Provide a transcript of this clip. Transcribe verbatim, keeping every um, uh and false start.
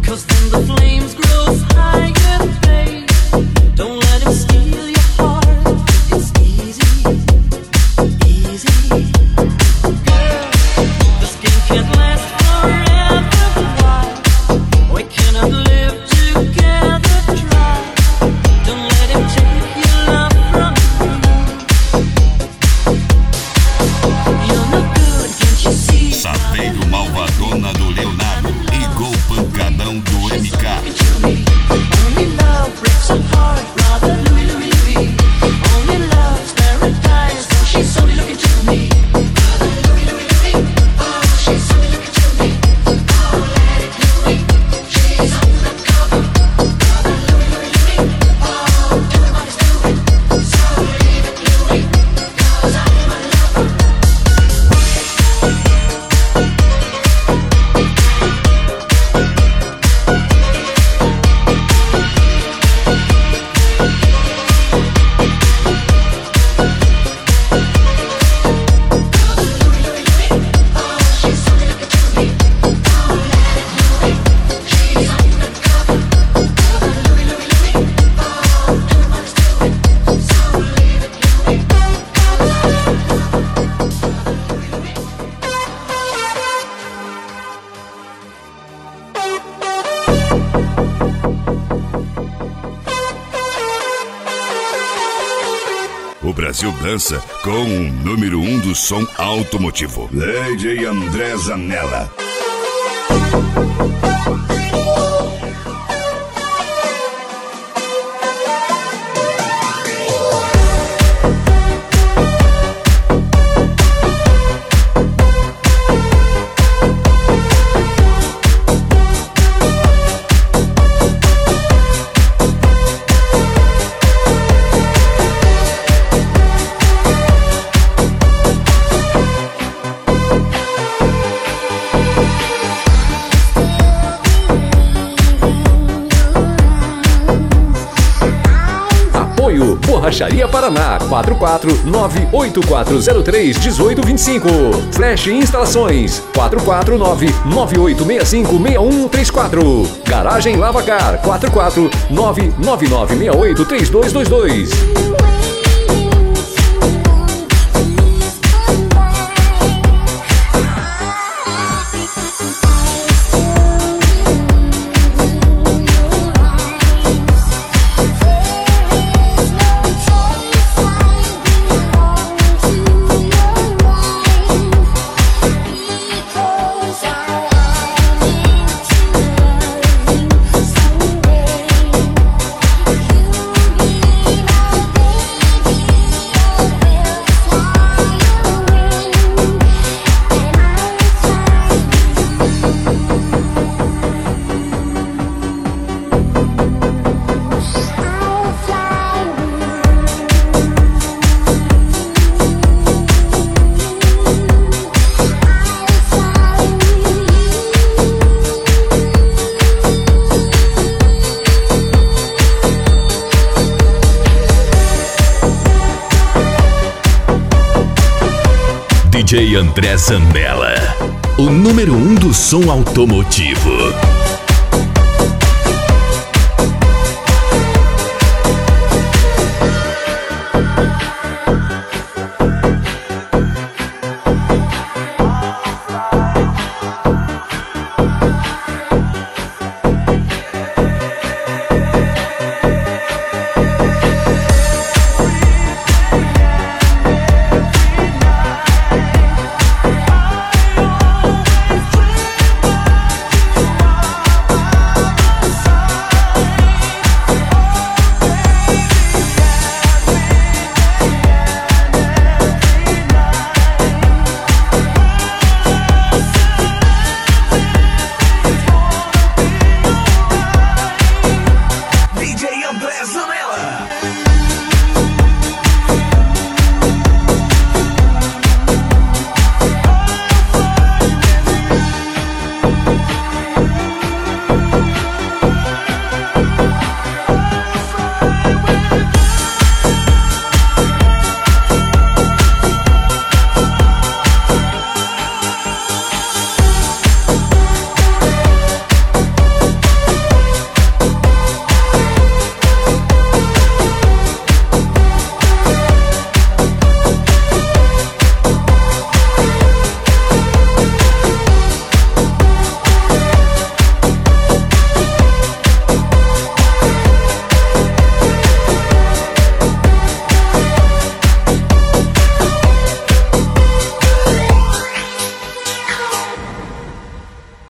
O Brasil dança com o número um do som automotivo, D J André Zanella. Borracharia Paraná, quatro quatro nove oito quatro zero três um oito dois cinco. Flash Instalações, quatro quatro nove nove oito seis cinco seis um três quatro. Garagem Lavacar, quatro quatro nove nove nove seis oito três dois dois dois. D J André Zanella, o número um do som automotivo.